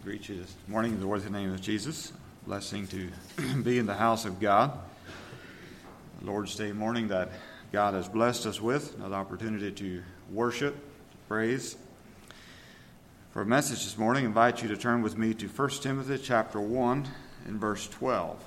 Greet you this morning in the worthy name of Jesus. Blessing to be in the house of God. Lord's Day morning that God has blessed us with. Another opportunity to worship, to praise. For a message this morning, I invite you to turn with me to 1 Timothy chapter 1 and verse 12.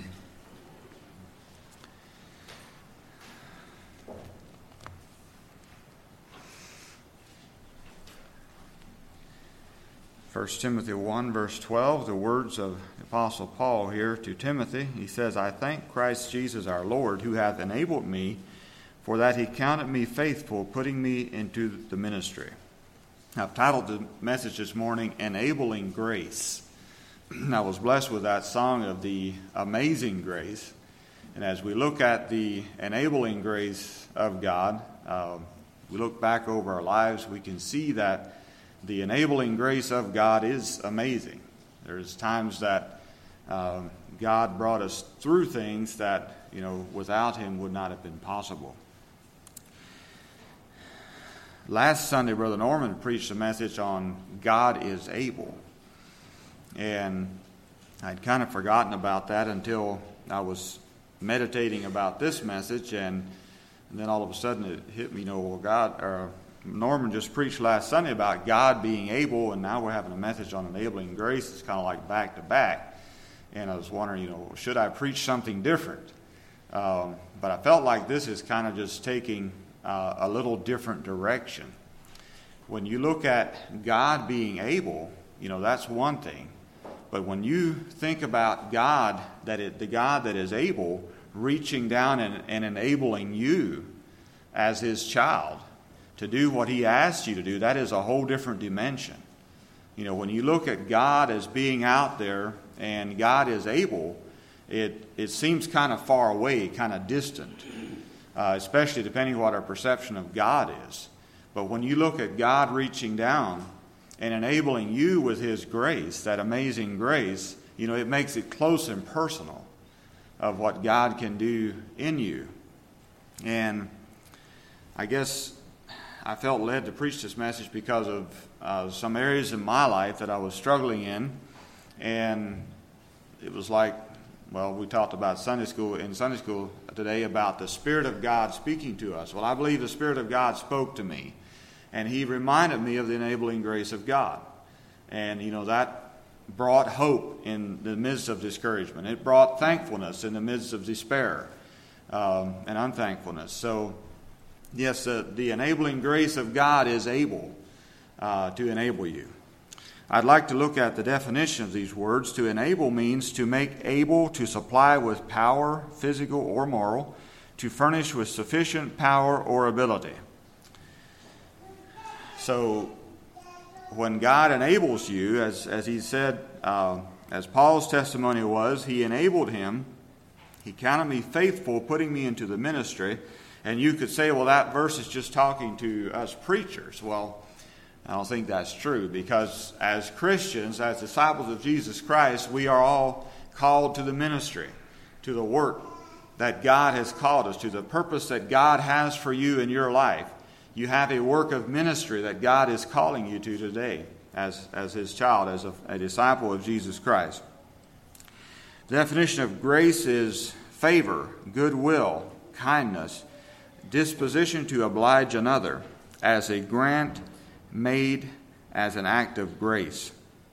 1 Timothy 1, verse 12, the words of the Apostle Paul here to Timothy. He says, I thank Christ Jesus our Lord, who hath enabled me, for that he counted me faithful, putting me into the ministry. I've titled the message this morning, Enabling Grace. I was blessed with that song of the Amazing Grace. And as we look at the enabling grace of God, we look back over our lives, we can see that the enabling grace of God is amazing. There's times that God brought us through things that, without Him would not have been possible. Last Sunday, Brother Norman preached a message on God is able. And I'd kind of forgotten about that until I was meditating about this message, and then all of a sudden it hit me, Norman just preached last Sunday about God being able, and now we're having a message on enabling grace. It's kind of like back to back. And I was wondering, should I preach something different? But I felt like this is kind of just taking a little different direction. When you look at God being able, that's one thing. But when you think about God, the God that is able, reaching down and enabling you as His child, to do what He asked you to do, that is a whole different dimension. When you look at God as being out there and God is able, it seems kind of far away, kind of distant, especially depending on what our perception of God is. But when you look at God reaching down and enabling you with His grace, that amazing grace, it makes it close and personal of what God can do in you. And I guess I felt led to preach this message because of some areas in my life that I was struggling in. And it was like, we talked about Sunday school today about the Spirit of God speaking to us. Well, I believe the Spirit of God spoke to me. And He reminded me of the enabling grace of God. And, that brought hope in the midst of discouragement. It brought thankfulness in the midst of despair and unthankfulness. So, yes, the enabling grace of God is able to enable you. I'd like to look at the definition of these words. To enable means to make able, to supply with power, physical or moral, to furnish with sufficient power or ability. So, when God enables you, as He said, as Paul's testimony was, He enabled him. He counted me faithful, putting me into the ministry. And you could say, that verse is just talking to us preachers. Well, I don't think that's true, because as Christians, as disciples of Jesus Christ, we are all called to the ministry, to the work that God has called us, to the purpose that God has for you in your life. You have a work of ministry that God is calling you to today as His child, as a disciple of Jesus Christ. The definition of grace is favor, goodwill, kindness, disposition to oblige another, as a grant made as an act of grace.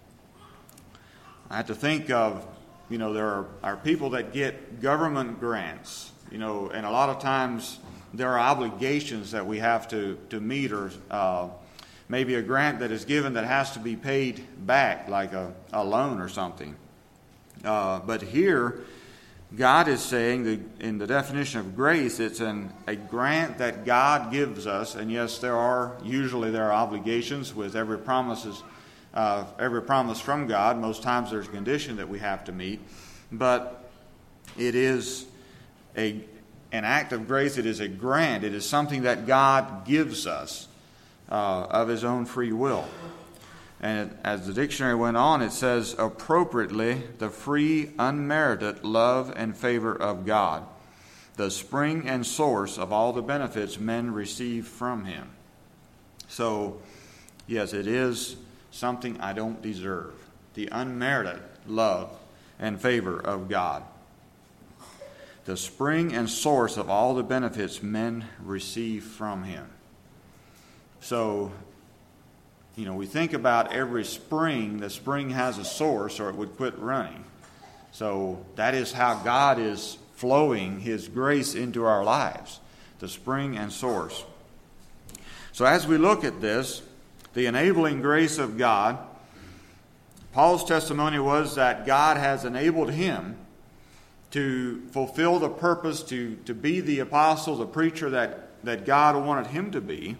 I have to think of, there are people that get government grants, and a lot of times there are obligations that we have to meet, or maybe a grant that is given that has to be paid back, like a loan or something. But here, God is saying that in the definition of grace, it's a grant that God gives us. And yes, there are obligations with every promise from God. Most times there's a condition that we have to meet. But it is an act of grace. It is a grant. It is something that God gives us of His own free will. And as the dictionary went on, it says, appropriately, the free, unmerited love and favor of God, the spring and source of all the benefits men receive from Him. So, yes, it is something I don't deserve. the unmerited love and favor of God, the spring and source of all the benefits men receive from Him. So, we think about every spring. The spring has a source or it would quit running. So that is how God is flowing His grace into our lives, the spring and source. So as we look at this, the enabling grace of God, Paul's testimony was that God has enabled him to fulfill the purpose, to be the apostle, the preacher that God wanted him to be.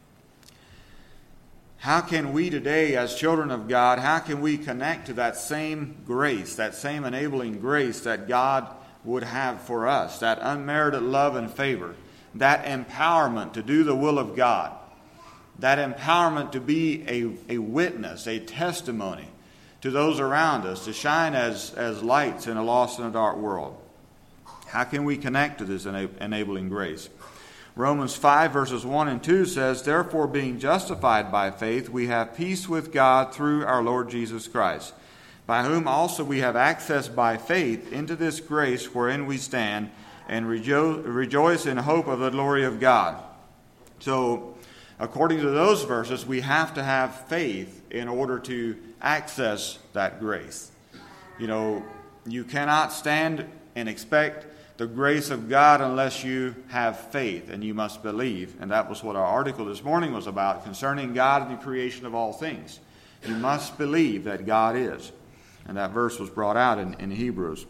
How can we today, as children of God, how can we connect to that same grace, that same enabling grace that God would have for us, that unmerited love and favor, that empowerment to do the will of God, that empowerment to be a witness, a testimony to those around us, to shine as lights in a lost and a dark world? How can we connect to this enabling grace? Romans 5 verses 1 and 2 says, "Therefore, being justified by faith, we have peace with God through our Lord Jesus Christ, by whom also we have access by faith into this grace wherein we stand, and rejoice in hope of the glory of God." So, according to those verses, we have to have faith in order to access that grace. You cannot stand and expect the grace of God unless you have faith, and you must believe. And that was what our article this morning was about, concerning God and the creation of all things. You must believe that God is. And that verse was brought out in Hebrews.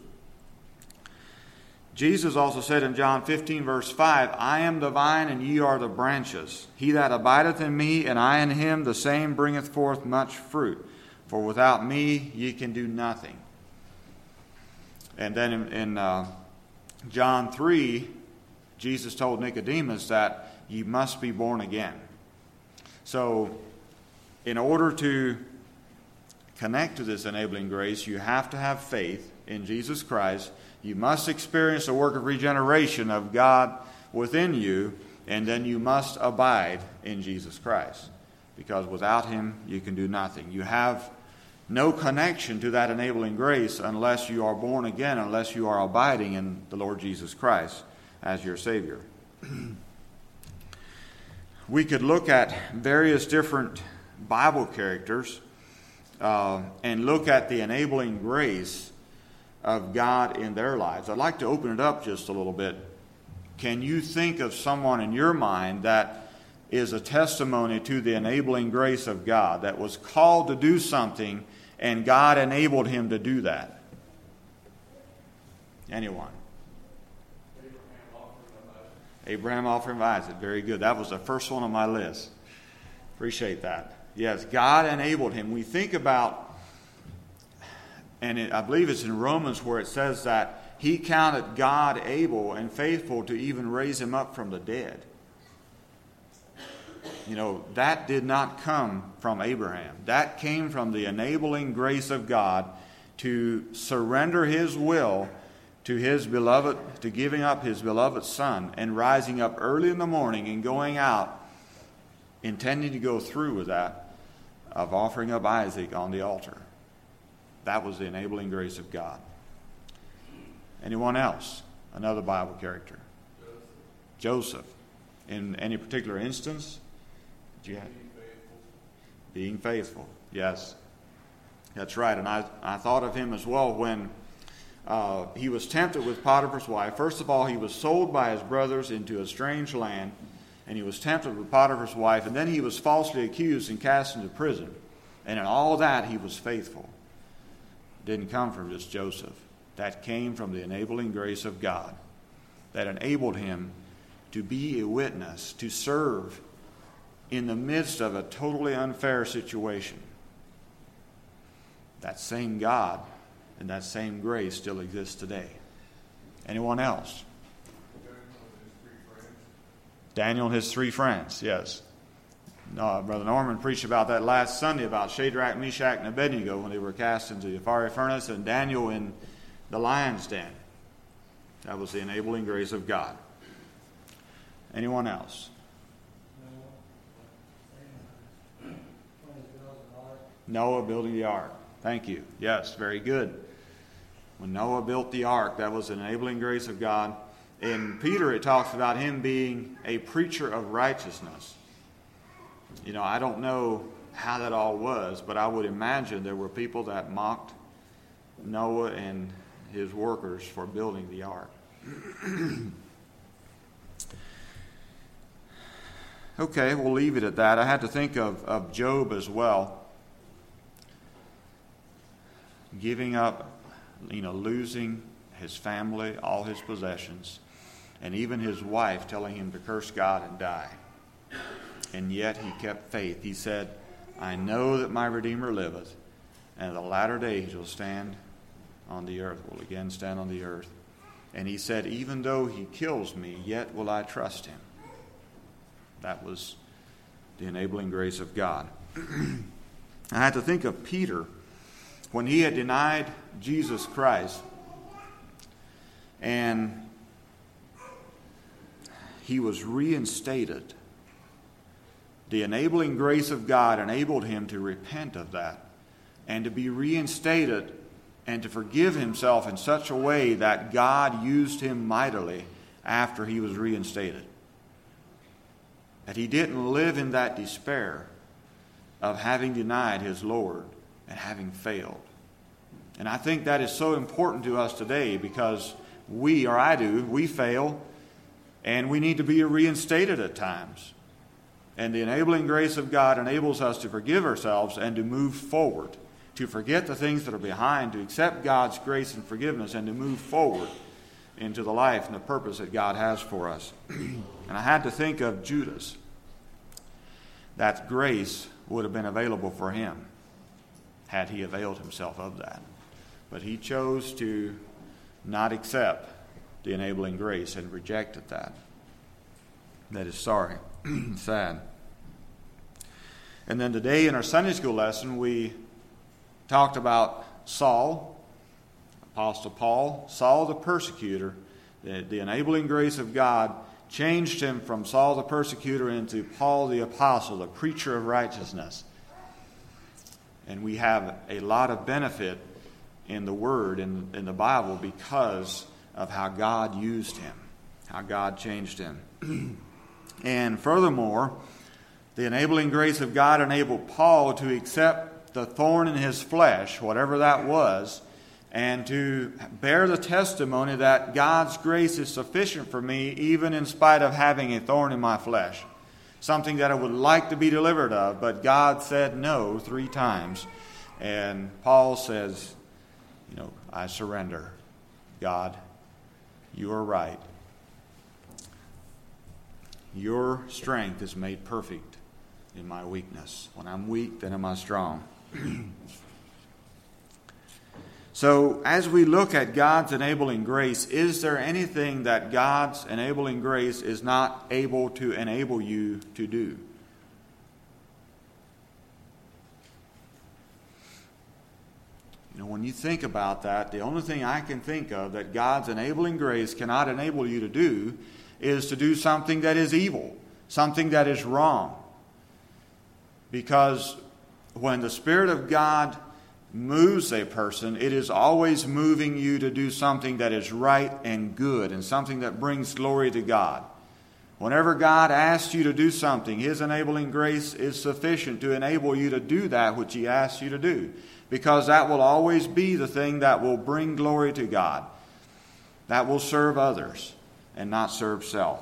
Jesus also said in John 15 verse 5, "I am the vine, and ye are the branches. He that abideth in me, and I in him, the same bringeth forth much fruit. For without me ye can do nothing." And then in John 3, Jesus told Nicodemus that ye must be born again. So, in order to connect to this enabling grace, you have to have faith in Jesus Christ. You must experience the work of regeneration of God within you, and then you must abide in Jesus Christ. Because without Him, you can do nothing. You have no connection to that enabling grace unless you are born again, unless you are abiding in the Lord Jesus Christ as your Savior. We could look at various different Bible characters and look at the enabling grace of God in their lives. I'd like to open it up just a little bit. Can you think of someone in your mind that is a testimony to the enabling grace of God, that was called to do something and God enabled him to do that? Anyone? Abraham offering of Isaac. Very good. That was the first one on my list. Appreciate that. Yes, God enabled him. We think about, and I believe it's in Romans where it says that he counted God able and faithful to even raise him up from the dead. That did not come from Abraham. That came from the enabling grace of God to surrender his will to his beloved, to giving up his beloved son and rising up early in the morning and going out, intending to go through with that, of offering up Isaac on the altar. That was the enabling grace of God. Anyone else? Another Bible character? Joseph. In any particular instance? Being faithful. Yes. That's right. And I thought of him as well when he was tempted with Potiphar's wife. First of all, he was sold by his brothers into a strange land, and he was tempted with Potiphar's wife, and then he was falsely accused and cast into prison. And in all that, he was faithful. It didn't come from just Joseph. That came from the enabling grace of God that enabled him to be a witness, to serve in the midst of a totally unfair situation. That same God and that same grace still exists today. Anyone else? Daniel and his three friends, yes. Brother Norman preached about that last Sunday, about Shadrach, Meshach, and Abednego when they were cast into the fiery furnace, and Daniel in the lion's den. That was the enabling grace of God. Anyone else? Noah building the ark. Thank you. Yes, very good. When Noah built the ark, that was an enabling grace of God. In Peter, it talks about him being a preacher of righteousness. I don't know how that all was, but I would imagine there were people that mocked Noah and his workers for building the ark. Okay, we'll leave it at that. I had to think of Job as well. Giving up, losing his family, all his possessions, and even his wife telling him to curse God and die. And yet he kept faith. He said, I know that my Redeemer liveth, and in the latter days will stand on the earth, will again stand on the earth. And he said, even though he kills me, yet will I trust him. That was the enabling grace of God. I had to think of Peter when he had denied Jesus Christ, and he was reinstated. The enabling grace of God enabled him to repent of that and to be reinstated and to forgive himself in such a way that God used him mightily after he was reinstated. That he didn't live in that despair of having denied his Lord and having failed. And I think that is so important to us today because we fail, and we need to be reinstated at times. And the enabling grace of God enables us to forgive ourselves and to move forward, to forget the things that are behind, to accept God's grace and forgiveness, and to move forward into the life and the purpose that God has for us. And I had to think of Judas. That grace would have been available for him had he availed himself of that. But he chose to not accept the enabling grace and rejected that. That is sad. And then today in our Sunday school lesson, we talked about Saul, Apostle Paul, Saul the persecutor. The enabling grace of God changed him from Saul the persecutor into Paul the apostle, the preacher of righteousness. And we have a lot of benefit in the Word, in the Bible, because of how God used him, how God changed him. And furthermore, the enabling grace of God enabled Paul to accept the thorn in his flesh, whatever that was, and to bear the testimony that God's grace is sufficient for me, even in spite of having a thorn in my flesh. Something that I would like to be delivered of, but God said no 3 times. And Paul says, I surrender. God, you are right. Your strength is made perfect in my weakness. When I'm weak, then am I strong. So, as we look at God's enabling grace, is there anything that God's enabling grace is not able to enable you to do? When you think about that, the only thing I can think of that God's enabling grace cannot enable you to do is to do something that is evil, something that is wrong. Because when the Spirit of God moves a person, it is always moving you to do something that is right and good and something that brings glory to God. Whenever God asks you to do something, His enabling grace is sufficient to enable you to do that which He asks you to do, because that will always be the thing that will bring glory to God, that will serve others and not serve self.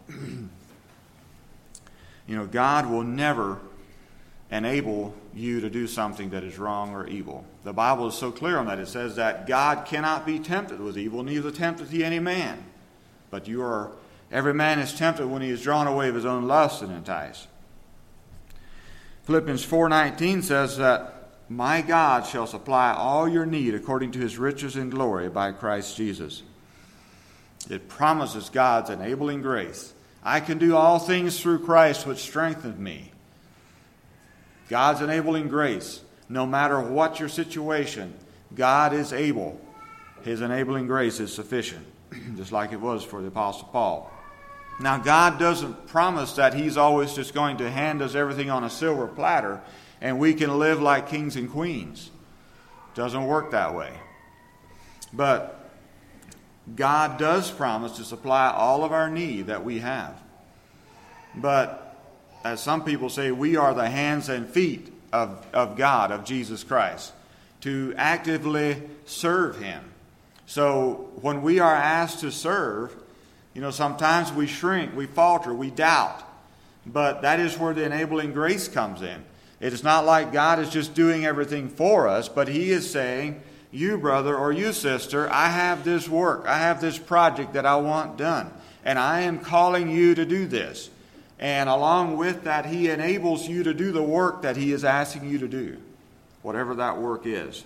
God will never enable you to do something that is wrong or evil. The Bible is so clear on that. It says that God cannot be tempted with evil, neither tempteth he any man. But every man is tempted when he is drawn away of his own lust and enticed. Philippians 4:19 says that my God shall supply all your need according to his riches in glory by Christ Jesus. It promises God's enabling grace. I can do all things through Christ which strengtheneth me. God's enabling grace, no matter what your situation, God is able. His enabling grace is sufficient, just like it was for the Apostle Paul. Now, God doesn't promise that He's always just going to hand us everything on a silver platter and we can live like kings and queens. Doesn't work that way. But God does promise to supply all of our need that we have. But as some people say, we are the hands and feet of God, of Jesus Christ, to actively serve Him. So when we are asked to serve, sometimes we shrink, we falter, we doubt. But that is where the enabling grace comes in. It is not like God is just doing everything for us, but He is saying, you brother or you sister, I have this work, I have this project that I want done, and I am calling you to do this. And along with that, He enables you to do the work that He is asking you to do, whatever that work is.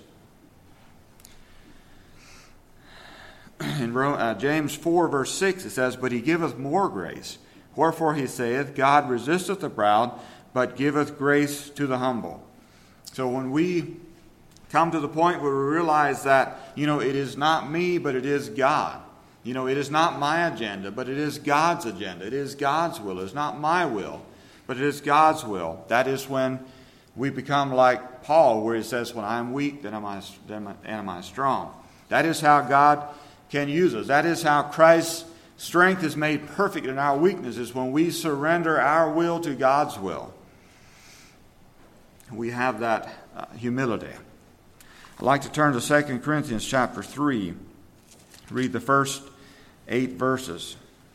In James 4, verse 6, it says, but He giveth more grace. Wherefore He saith, God resisteth the proud, but giveth grace to the humble. So when we come to the point where we realize that, it is not me, but it is God. It is not my agenda, but it is God's agenda. It is God's will. It is not my will, but it is God's will. That is when we become like Paul, where he says, when I am weak, then am I strong. That is how God can use us. That is how Christ's strength is made perfect in our weaknesses, when we surrender our will to God's will. We have that humility. I'd like to turn to 2 Corinthians chapter 3. Read the first 8 verses.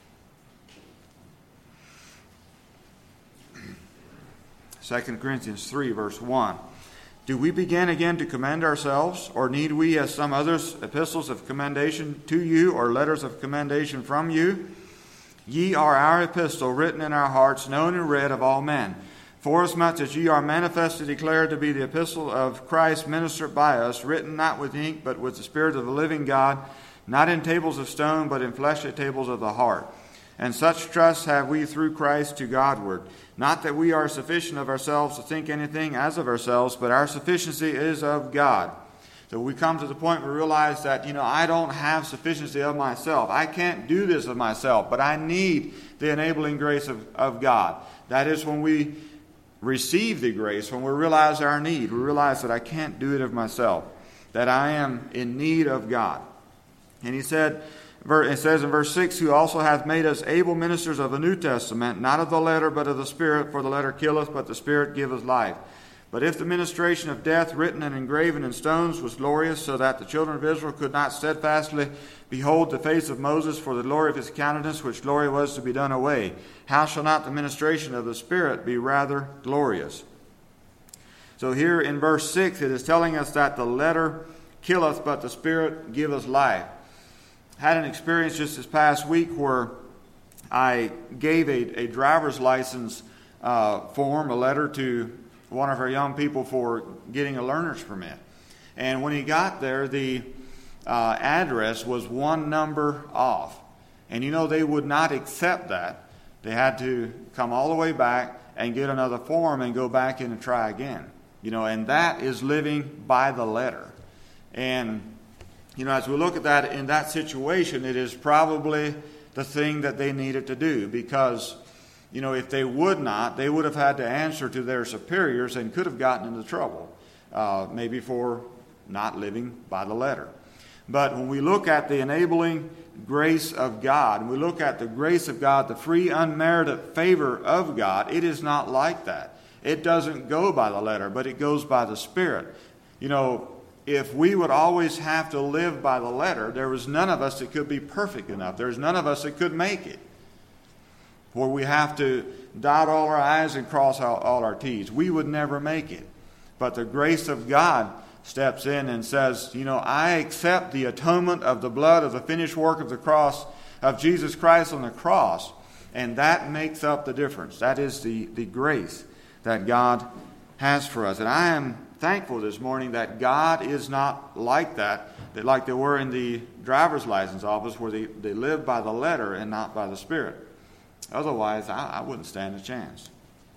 2 Corinthians 3, verse 1. Do we begin again to commend ourselves, or need we, as some others, epistles of commendation to you, or letters of commendation from you? Ye are our epistle, written in our hearts, known and read of all men. Forasmuch as ye are manifestly declared to be the epistle of Christ, ministered by us, written not with ink, but with the Spirit of the living God, not in tables of stone, but in fleshly tables of the heart. And such trust have we through Christ to Godward. Not that we are sufficient of ourselves to think anything as of ourselves, but our sufficiency is of God. So we come to the point where we realize that, I don't have sufficiency of myself. I can't do this of myself, but I need the enabling grace of God. That is when we receive the grace, when we realize our need. We realize that I can't do it of myself, that I am in need of God. And it says in verse 6, who also hath made us able ministers of the New Testament, not of the letter, but of the Spirit, for the letter killeth, but the Spirit giveth life. But if the ministration of death, written and engraven in stones, was glorious, so that the children of Israel could not steadfastly behold the face of Moses for the glory of his countenance, which glory was to be done away, how shall not the ministration of the Spirit be rather glorious? So here in verse 6, it is telling us that the letter killeth, but the Spirit giveth life. I had an experience just this past week where I gave a driver's license form, a letter to one of our young people for getting a learner's permit. And when he got there, the address was one number off. And they would not accept that. They had to come all the way back and get another form and go back in and try again. And that is living by the letter. And, as we look at that in that situation, it is probably the thing that they needed to do, because if they would not, they would have had to answer to their superiors and could have gotten into trouble, maybe for not living by the letter. But when we look at the enabling grace of God, and we look at the grace of God, the free, unmerited favor of God, it is not like that. It doesn't go by the letter, but it goes by the Spirit. If we would always have to live by the letter, there was none of us that could be perfect enough. There's none of us that could make it, where we have to dot all our I's and cross all our T's. We would never make it. But the grace of God steps in and says, I accept the atonement of the blood of the finished work of the cross, of Jesus Christ on the cross, and that makes up the difference. That is the grace that God has for us. And I am thankful this morning that God is not like that like they were in the driver's license office, where they live by the letter and not by the Spirit. Otherwise, I wouldn't stand a chance.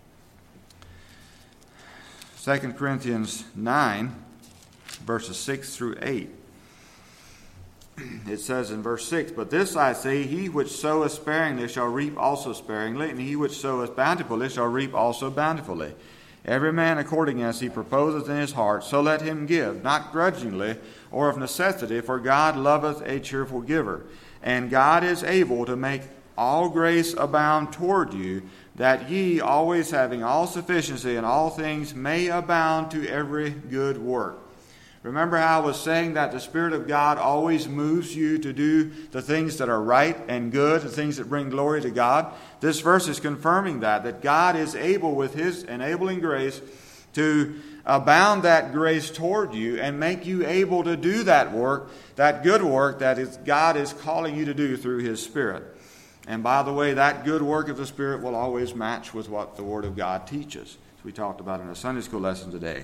2 Corinthians 9, verses 6 through 8. It says in verse 6, But this I say, he which soweth sparingly shall reap also sparingly, and he which soweth bountifully shall reap also bountifully. Every man according as he proposeth in his heart, so let him give, not grudgingly or of necessity, for God loveth a cheerful giver. And God is able to make all grace abound toward you, that ye, always having all sufficiency in all things, may abound to every good work. Remember how I was saying that the Spirit of God always moves you to do the things that are right and good, the things that bring glory to God? This verse is confirming that God is able with His enabling grace to abound that grace toward you and make you able to do that work, that good work that God is calling you to do through His Spirit. And by the way, that good work of the Spirit will always match with what the Word of God teaches, as we talked about in a Sunday school lesson today.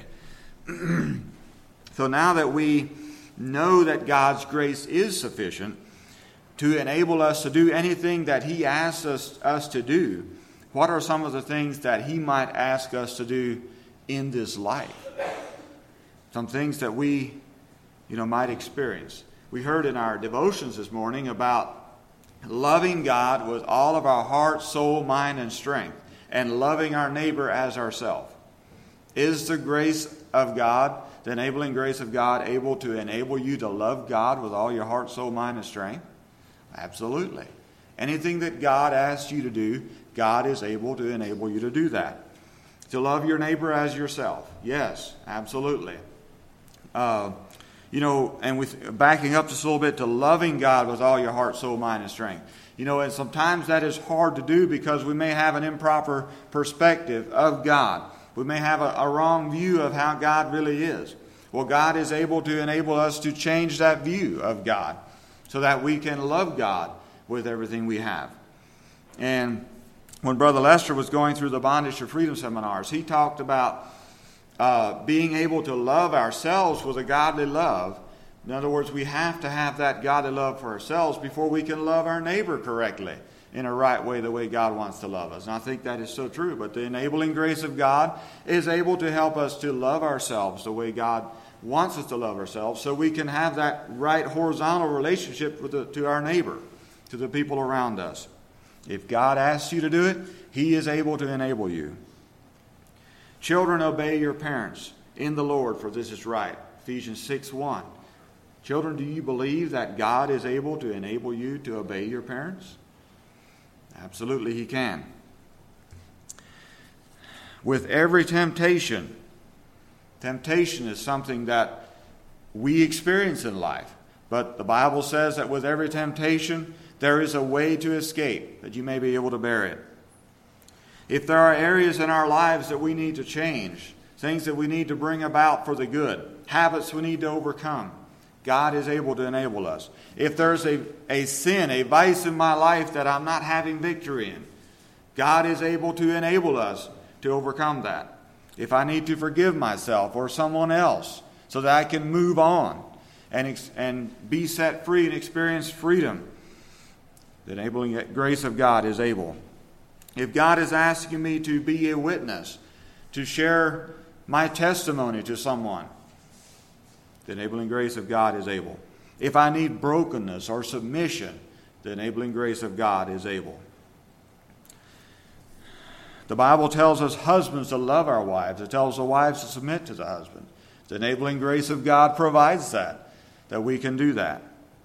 So now that we know that God's grace is sufficient to enable us to do anything that He asks us to do, what are some of the things that He might ask us to do in this life? Some things that we, might experience. We heard in our devotions this morning about loving God with all of our heart, soul, mind, and strength, and loving our neighbor as ourselves. Is the grace of God, the enabling grace of God, able to enable you to love God with all your heart, soul, mind, and strength? Absolutely. Anything that God asks you to do, God is able to enable you to do that. To love your neighbor as yourself. Yes, absolutely. And with backing up just a little bit, to loving God with all your heart, soul, mind, and strength. And sometimes that is hard to do because we may have an improper perspective of God. We may have a wrong view of how God really is. Well, God is able to enable us to change that view of God so that we can love God with everything we have. And when Brother Lester was going through the Bondage to Freedom seminars, he talked about being able to love ourselves with a godly love. In other words, we have to have that godly love for ourselves before we can love our neighbor correctly in a right way, the way God wants to love us. And I think that is so true. But the enabling grace of God is able to help us to love ourselves the way God wants us to love ourselves, so we can have that right horizontal relationship to our neighbor, to the people around us. If God asks you to do it, He is able to enable you. Children, obey your parents in the Lord, for this is right. Ephesians 6:1. Children, do you believe that God is able to enable you to obey your parents? Absolutely, He can. With every temptation is something that we experience in life. But the Bible says that with every temptation, there is a way to escape, that you may be able to bear it. If there are areas in our lives that we need to change, things that we need to bring about for the good, habits we need to overcome, God is able to enable us. If there's a sin, a vice in my life that I'm not having victory in, God is able to enable us to overcome that. If I need to forgive myself or someone else so that I can move on and be set free and experience freedom, the enabling grace of God is able. If God is asking me to be a witness, to share my testimony to someone, the enabling grace of God is able. If I need brokenness or submission, the enabling grace of God is able. The Bible tells us husbands to love our wives. It tells the wives to submit to the husband. The enabling grace of God provides that we can do that.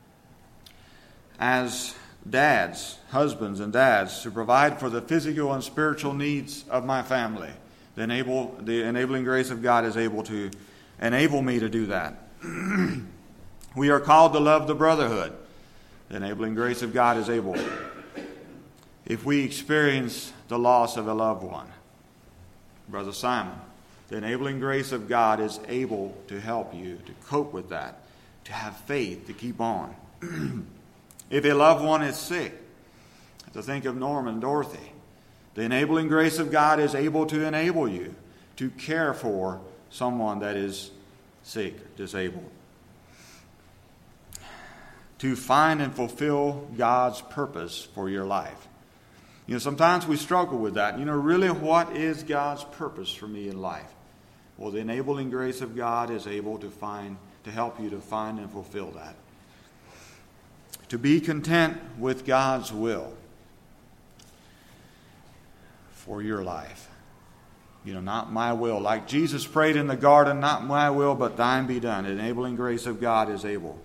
As dads, husbands and dads, to provide for the physical and spiritual needs of my family, the enabling grace of God is able to enable me to do that. We are called to love the brotherhood. The enabling grace of God is able. If we experience the loss of a loved one, Brother Simon, the enabling grace of God is able to help you to cope with that, to have faith, to keep on. If a loved one is sick, to think of Norman and Dorothy, the enabling grace of God is able to enable you to care for someone that is sick, disabled. To find and fulfill God's purpose for your life. Sometimes we struggle with that. Really, what is God's purpose for me in life? Well, the enabling grace of God is able to help you to find and fulfill that. To be content with God's will for your life. Not my will. Like Jesus prayed in the garden, not my will, but thine be done. The enabling grace of God is able.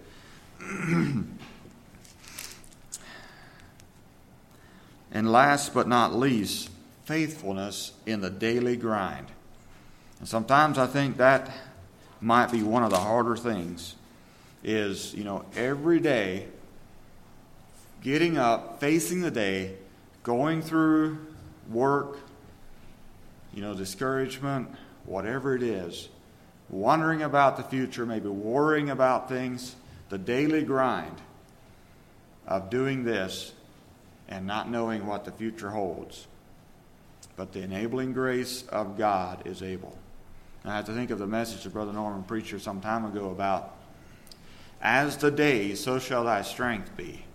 And last but not least, faithfulness in the daily grind. And sometimes I think that might be one of the harder things is, every day getting up, facing the day, going through work, discouragement, whatever it is, wondering about the future, maybe worrying about things, the daily grind of doing this and not knowing what the future holds. But the enabling grace of God is able. I have to think of the message that Brother Norman preached some time ago about, as the day, so shall thy strength be.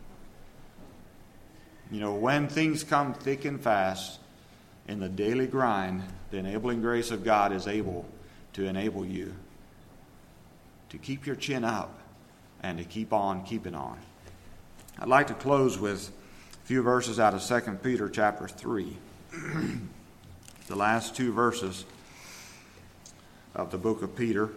When things come thick and fast in the daily grind, the enabling grace of God is able to enable you to keep your chin up and to keep on keeping on. I'd like to close with a few verses out of 2 Peter chapter 3. The last two verses of the book of Peter.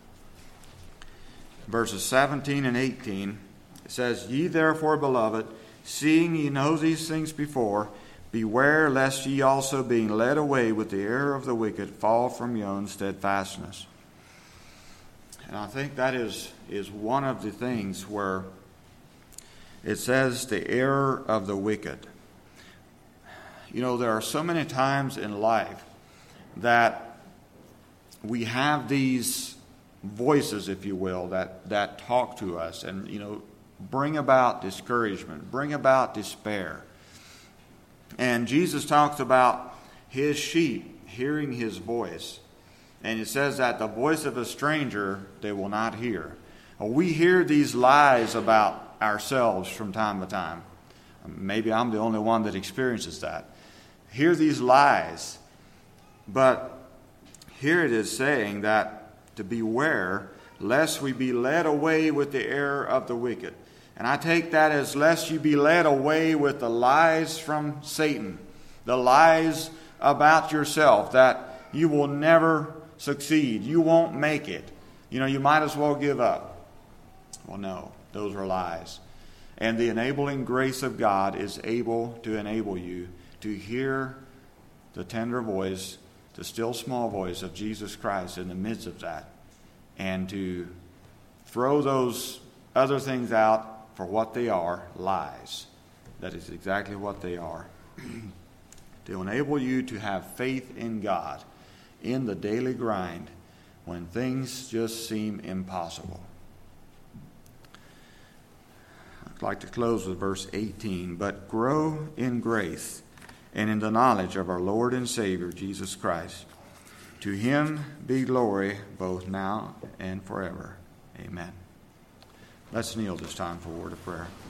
Verses 17 and 18. It says, Ye therefore, beloved, seeing ye know these things before, beware lest ye also, being led away with the error of the wicked, fall from your own steadfastness. And I think that is one of the things where it says the error of the wicked. There are so many times in life that we have these voices, if you will, that talk to us and, bring about discouragement, bring about despair. And Jesus talks about his sheep hearing his voice. And it says that the voice of a stranger they will not hear. We hear these lies about ourselves from time to time. Maybe I'm the only one that experiences that. Hear these lies. But here it is saying that to beware lest we be led away with the error of the wicked. And I take that as lest you be led away with the lies from Satan, the lies about yourself, that you will never succeed, you won't make it. You might as well give up. Well, no, those are lies. And the enabling grace of God is able to enable you to hear the tender voice, the still small voice of Jesus Christ in the midst of that, and to throw those other things out for what they are, lies. That is exactly what they are. To enable you to have faith in God in the daily grind when things just seem impossible. I'd like to close with verse 18. But grow in grace and in the knowledge of our Lord and Savior, Jesus Christ. To him be glory both now and forever. Amen. Let's kneel this time for a word of prayer.